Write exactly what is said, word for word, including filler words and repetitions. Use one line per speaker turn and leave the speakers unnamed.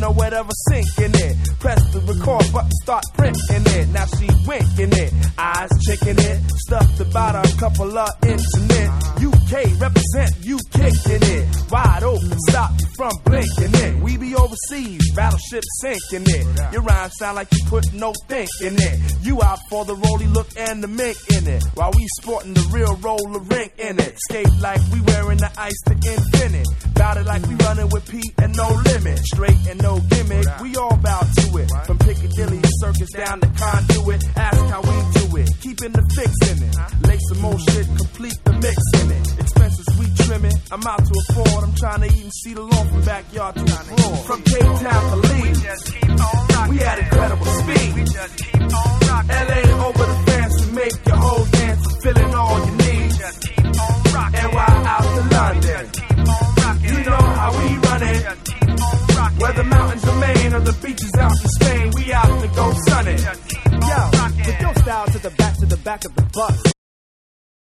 or whatever sinking it. Press the record button, start printing it. Now she winking it, eyes checking it. Stuffed about a couple of internet. U K represent you kicking it. Wide open, stop you from blinking it. We be overseas, battleship sinking it. Your rhyme sound like you put no think in it. You out for the rolly look and the mink in it, while we sporting the real roller rink in it. Skate like we wearing the ice to infinite. Bout it like we running with Pete and no limit. Straight and no gimmick, we all bow to it. From Piccadilly Circus down to Conduit. Ask how we do it, keeping the fix in it. Lay some more shit, complete the mix in it. Expenses we trim it, I'm out to afford. I'm trying to even see the lawn from backyard to the floor. From Cape Town to Leeds, we had incredible speed. L A over the fence to make your whole dance, fulfilling all your needs. N Y out to London, you know how we run it. Whether mountains are Maine or the beaches out in Spain, we out to go sunny.
Yo, put your style to the back, to the back of the bus.